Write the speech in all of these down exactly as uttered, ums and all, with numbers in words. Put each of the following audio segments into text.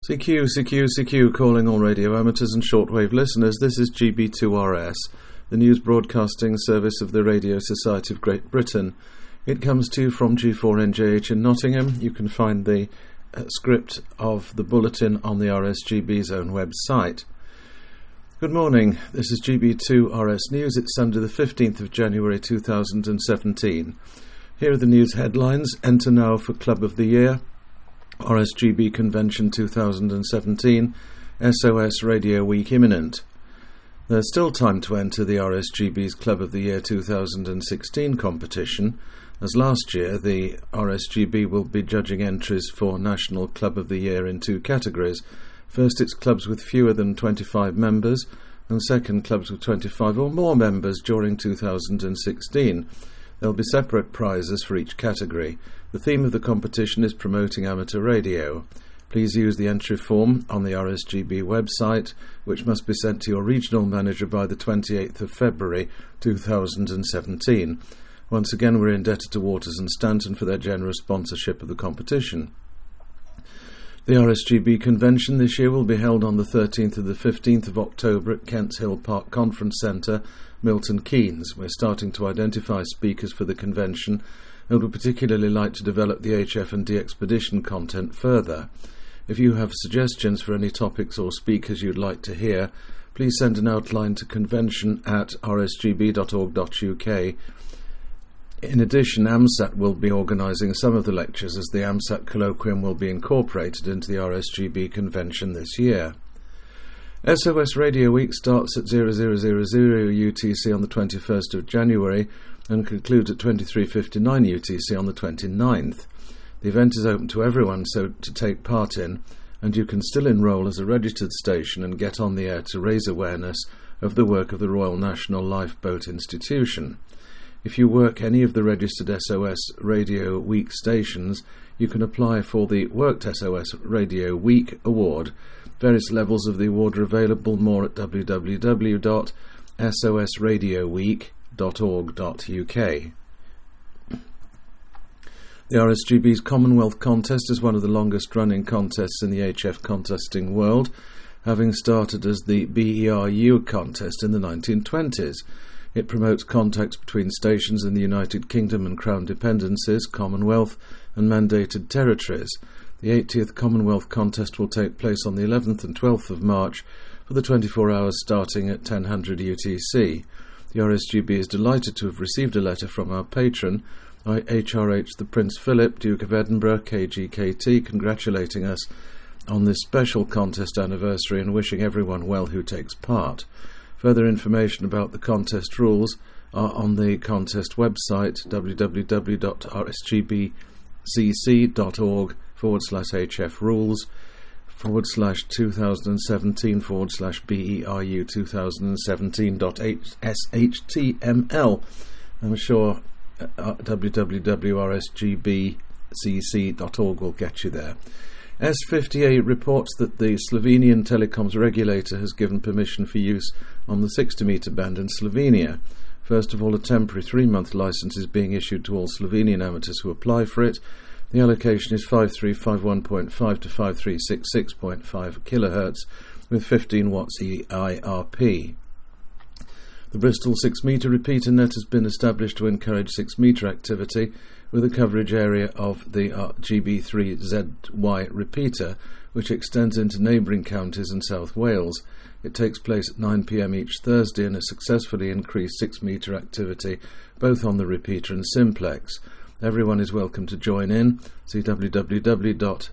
C Q, C Q, C Q, calling all radio amateurs and shortwave listeners. This is G B two R S, the news broadcasting service of the Radio Society of Great Britain. It comes to you from G four N J H in Nottingham. You can find the uh, script of the bulletin on the R S G B's own website. Good morning, this is G B two R S News. It's Sunday the fifteenth of January two thousand seventeen. Here are the news headlines. Enter now for Club of the Year. R S G B Convention two thousand seventeen, S O S Radio Week imminent. There's still time to enter the R S G B's Club of the Year two thousand sixteen competition, as last year the R S G B will be judging entries for National Club of the Year in two categories. First, it's clubs with fewer than twenty-five members, and second, clubs with twenty-five or more members during two thousand sixteen. There'll be separate prizes for each category. The theme of the competition is promoting amateur radio. Please use the entry form on the R S G B website, which must be sent to your regional manager by the twenty-eighth of February two thousand seventeen. Once again, we're indebted to Waters and Stanton for their generous sponsorship of the competition. The R S G B convention this year will be held on the thirteenth and the fifteenth of October at Kents Hill Park Conference Centre, Milton Keynes. We're starting to identify speakers for the convention and would particularly like to develop the H F and D expedition content further. If you have suggestions for any topics or speakers you'd like to hear, please send an outline to convention at r s g b dot org dot u k. In addition, AMSAT will be organising some of the lectures, as the AMSAT colloquium will be incorporated into the R S G B convention this year. S O S Radio Week starts at zero zero zero zero U T C on the twenty-first of January and concludes at twenty-three fifty-nine U T C on the twenty-ninth. The event is open to everyone so to take part in, and you can still enrol as a registered station and get on the air to raise awareness of the work of the Royal National Lifeboat Institution. If you work any of the registered S O S Radio Week stations, you can apply for the Worked S O S Radio Week Award. Various levels of the award are available. More at w w w dot s o s radio week dot org dot u k. The R S G B's Commonwealth Contest is one of the longest running contests in the H F contesting world, having started as the B E R U contest in the nineteen twenties. It promotes contacts between stations in the United Kingdom and Crown Dependencies, Commonwealth and mandated territories. The eightieth Commonwealth Contest will take place on the eleventh and twelfth of March for the twenty-four hours starting at ten hundred U T C. The R S G B is delighted to have received a letter from our patron, H R H the Prince Philip, Duke of Edinburgh, K G K T, congratulating us on this special contest anniversary and wishing everyone well who takes part. Further information about the contest rules are on the contest website, w w w dot r s g b c c dot org forward slash hf rules forward slash two thousand seventeen forward slash beru two thousand seventeen dot s h t m l. I'm sure uh, w w w dot r s g b c c dot org will get you there. S fifty-eight reports that the Slovenian telecoms regulator has given permission for use on the sixty metre band in Slovenia. First of all, a temporary three-month licence is being issued to all Slovenian amateurs who apply for it. The allocation is five three five one point five to five three six six point five kilohertz with fifteen watts E I R P. The Bristol six metre repeater net has been established to encourage six metre activity, with a coverage area of the G B three Z Y repeater, which extends into neighbouring counties and South Wales. It takes place at nine p m each Thursday and has successfully increased six metre activity both on the repeater and simplex. Everyone is welcome to join in. See w w w dot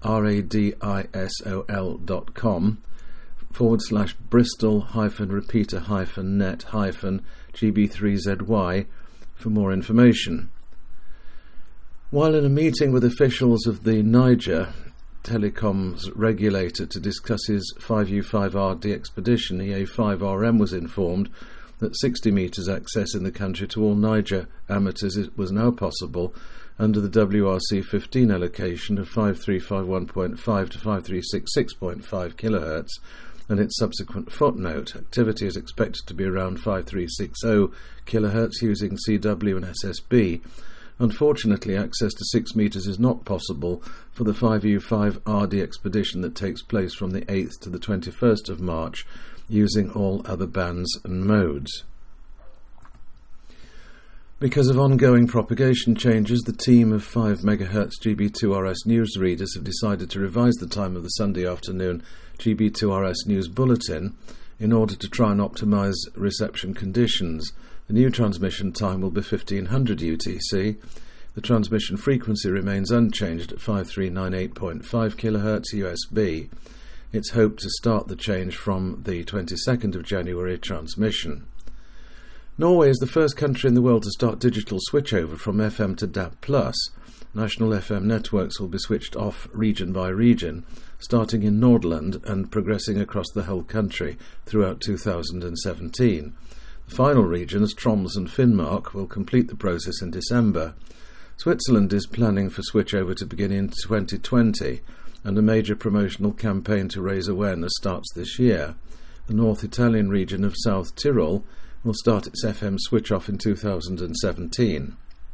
radisol dot com forward slash Bristol hyphen repeater hyphen net hyphen G B three Z Y for more information. While in a meeting with officials of the Niger Telecoms regulator to discuss his five U five R D expedition, E A five R M was informed that sixty metres access in the country to all Niger amateurs was now possible under the W R C fifteen allocation of five three five one point five to five three six six point five kilohertz, and its subsequent footnote. Activity is expected to be around five three six zero kilohertz using C W and S S B. Unfortunately, access to six metres is not possible for the five U five R D expedition that takes place from the eighth to the twenty-first of March, using all other bands and modes. Because of ongoing propagation changes, the team of five megahertz G B two R S news readers have decided to revise the time of the Sunday afternoon G B two R S news bulletin in order to try and optimise reception conditions. The new transmission time will be fifteen hundred U T C. The transmission frequency remains unchanged at five three nine eight point five kilohertz U S B. It's hoped to start the change from the twenty-second of January transmission. Norway is the first country in the world to start digital switchover from F M to D A B plus. National F M networks will be switched off region by region, starting in Nordland and progressing across the whole country throughout two thousand seventeen. The final regions, Troms and Finnmark, will complete the process in December. Switzerland is planning for switchover to begin in twenty twenty, and a major promotional campaign to raise awareness starts this year. The North Italian region of South Tyrol will start its F M switch-off in two thousand seventeen.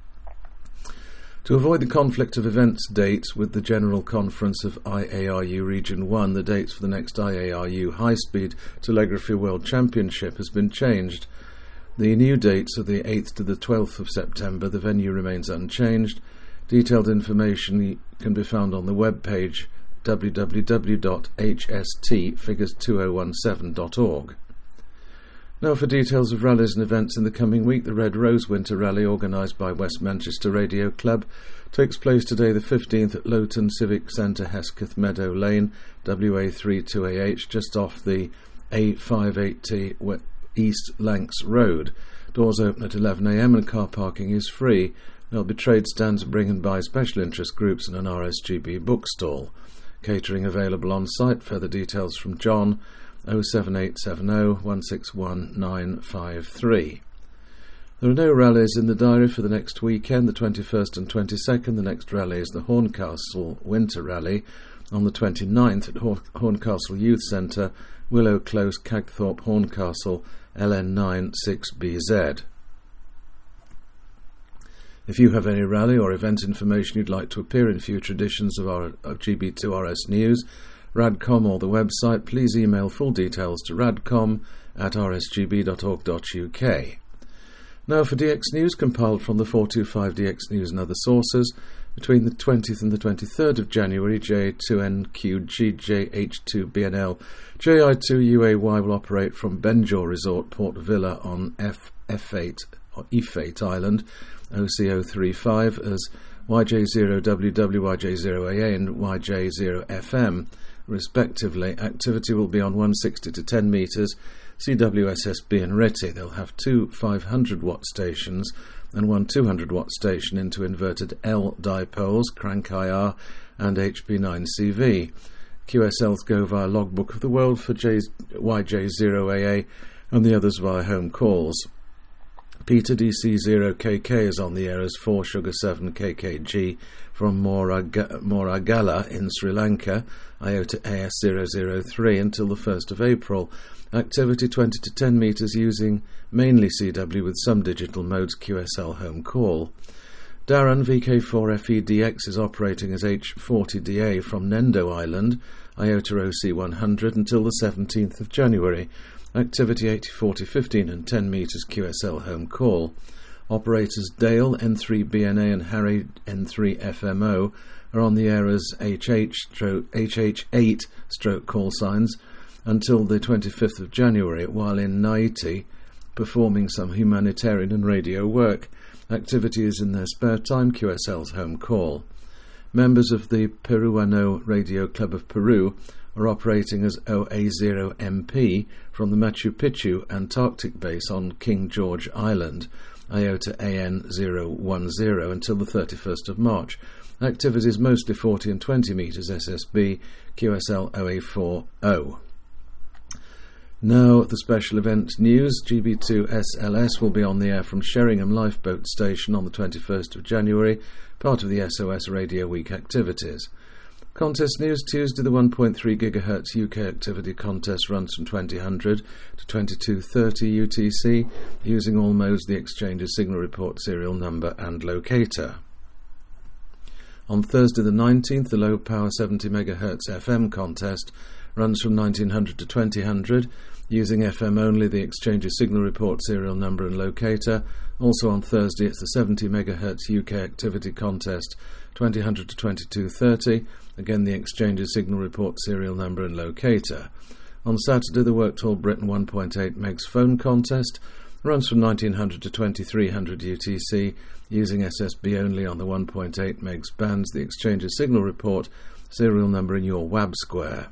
To avoid the conflict of events dates with the General Conference of I A R U Region one, the dates for the next I A R U High-Speed Telegraphy World Championship has been changed. The new dates are the eighth to the twelfth of September. The venue remains unchanged. Detailed information can be found on the webpage w w w dot h s t figures two thousand seventeen dot org. Now for details of rallies and events in the coming week. The Red Rose Winter Rally, organised by West Manchester Radio Club, takes place today the fifteenth at Lowton Civic Centre, Hesketh Meadow Lane, W A three two A H, just off the A fifty-eight T East Lancs Road. Doors open at eleven a m and car parking is free. There'll be trade stands, bring and buy special interest groups and an R S G B bookstall. Catering available on site. Further details from John, oh seven eight seven oh, one six one, nine five three. There are no rallies in the diary for the next weekend, the twenty-first and twenty-second. The next rally is the Horncastle Winter Rally on the twenty-ninth at Horn- Horncastle Youth Centre, Willow Close, Cagthorpe, Horncastle, L N nine six B Z. If you have any rally or event information you'd like to appear in future editions of our of G B two R S News, Radcom or the website, please email full details to radcom at r s g b dot org dot u k. Now for D X News, compiled from the four twenty-five D X News and other sources. Between the twentieth and the twenty-third of January, J A two N Q G J H two B N L J I two U A Y will operate from Benjaw Resort, Port Vila on F F8 or Efate Island, O C zero three five, as Y J zero W W, Y J zero A A and Y J zero F M, respectively. Activity will be on one sixty to ten metres, C W S S B and R T I. They'll have two five hundred watt stations and one two hundred watt station into inverted L dipoles, crank I R and H P nine C V. Q S Ls go via Logbook of the World for J- Y J zero A A and the others via home calls. Peter D C zero K K is on the air as four Sugar seven K K G from Morag- Moragala in Sri Lanka, Iota A S zero zero three until the first of April. Activity twenty to ten metres using mainly C W with some digital modes, Q S L home call. Darren V K four F E D X is operating as H forty D A from Nendo Island, Iota O C one hundred until the seventeenth of January. Activity eighty forty fifteen and ten metres, Q S L home call. Operators Dale N three B N A and Harry N three F M O are on the air as H H eight stroke call signs until the twenty-fifth of January, while in Naiti performing some humanitarian and radio work. Activity is in their spare time, Q S L's home call. Members of the Peruano Radio Club of Peru are operating as O A zero M P from the Machu Picchu Antarctic base on King George Island, Iota A N zero one zero until the thirty-first of March. Activities mostly forty and twenty metres S S B, Q S L O A four O. Now the special event news. G B two S L S will be on the air from Sheringham Lifeboat Station on the twenty-first of January, part of the S O S Radio Week activities. Contest news: Tuesday, the one point three gigahertz U K activity contest runs from twenty hundred to twenty-two thirty U T C, using all modes, the exchange's signal report serial number and locator. On Thursday the nineteenth, the low power seventy megahertz F M contest runs from nineteen hundred to twenty hundred, using F M only, the exchange's signal report serial number and locator. Also on Thursday, it's the seventy megahertz U K activity contest, twenty hundred to twenty-two thirty, again the exchange's signal report serial number and locator. On Saturday, the Worked All Britain one point eight megs phone contest runs from nineteen hundred to twenty-three hundred U T C, using S S B only on the one point eight megs bands, the exchange's signal report serial number in your W A B square.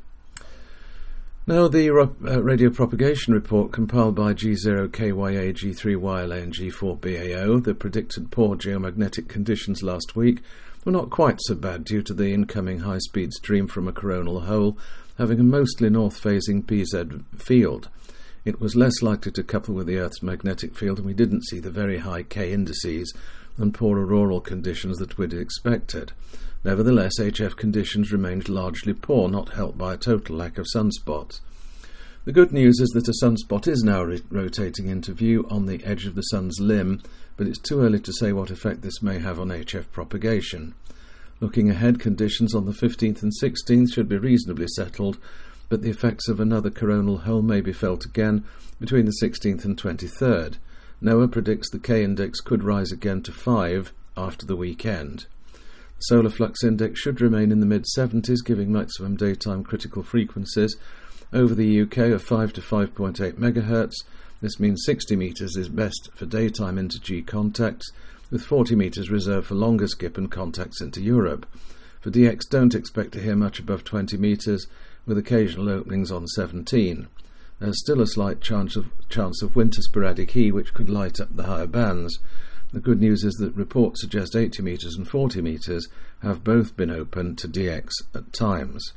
Now, the uh, radio propagation report compiled by G zero K Y A, G three Y L A and G four B A O, the predicted poor geomagnetic conditions last week were not quite so bad due to the incoming high-speed stream from a coronal hole having a mostly north-facing P Z field. It was less likely to couple with the Earth's magnetic field, and we didn't see the very high K indices and poor auroral conditions that we'd expected. Nevertheless, H F conditions remained largely poor, not helped by a total lack of sunspots. The good news is that a sunspot is now re- rotating into view on the edge of the sun's limb, but it's too early to say what effect this may have on H F propagation. Looking ahead, conditions on the fifteenth and sixteenth should be reasonably settled, but the effects of another coronal hole may be felt again between the sixteenth and twenty-third. NOAA predicts the K index could rise again to five after the weekend. The solar flux index should remain in the mid seventies, giving maximum daytime critical frequencies over the U K of five to five point eight megahertz. This means sixty metres is best for daytime inter-G contacts, with forty metres reserved for longer skip and contacts into Europe. For D X, don't expect to hear much above twenty metres, with occasional openings on seventeen. There's still a slight chance of, chance of winter sporadic heat, which could light up the higher bands. The good news is that reports suggest eighty metres and forty metres have both been open to D X at times.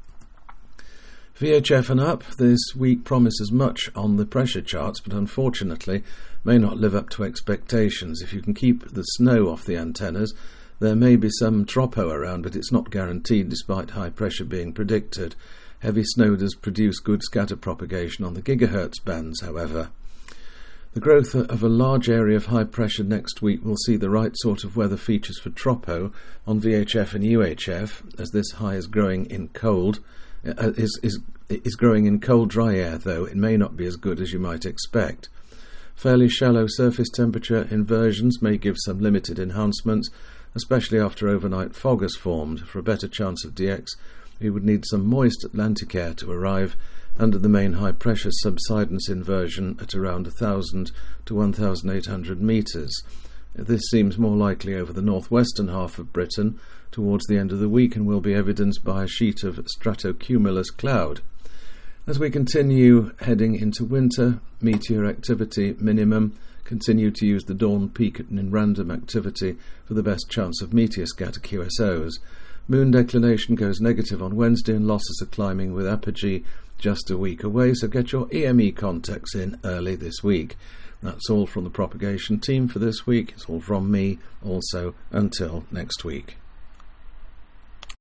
V H F and up this week promises much on the pressure charts, but unfortunately may not live up to expectations. If you can keep the snow off the antennas, there may be some tropo around, but it's not guaranteed despite high pressure being predicted. Heavy snow does produce good scatter propagation on the gigahertz bands, however. The growth of a large area of high pressure next week will see the right sort of weather features for tropo on V H F and U H F, as this high is growing in cold. Uh, is, is, is growing in cold, dry air, though it may not be as good as you might expect. Fairly shallow surface temperature inversions may give some limited enhancements, especially after overnight fog has formed. For a better chance of D X, we would need some moist Atlantic air to arrive under the main high-pressure subsidence inversion at around one thousand to one thousand eight hundred metres. This seems more likely over the northwestern half of Britain towards the end of the week and will be evidenced by a sheet of stratocumulus cloud. As we continue heading into winter, meteor activity minimum, continue to use the dawn peak in random activity for the best chance of meteor scatter Q S Os. Moon declination goes negative on Wednesday and losses are climbing with apogee just a week away, so get your E M E contacts in early this week. That's all from the propagation team for this week. It's all from me also. Until next week.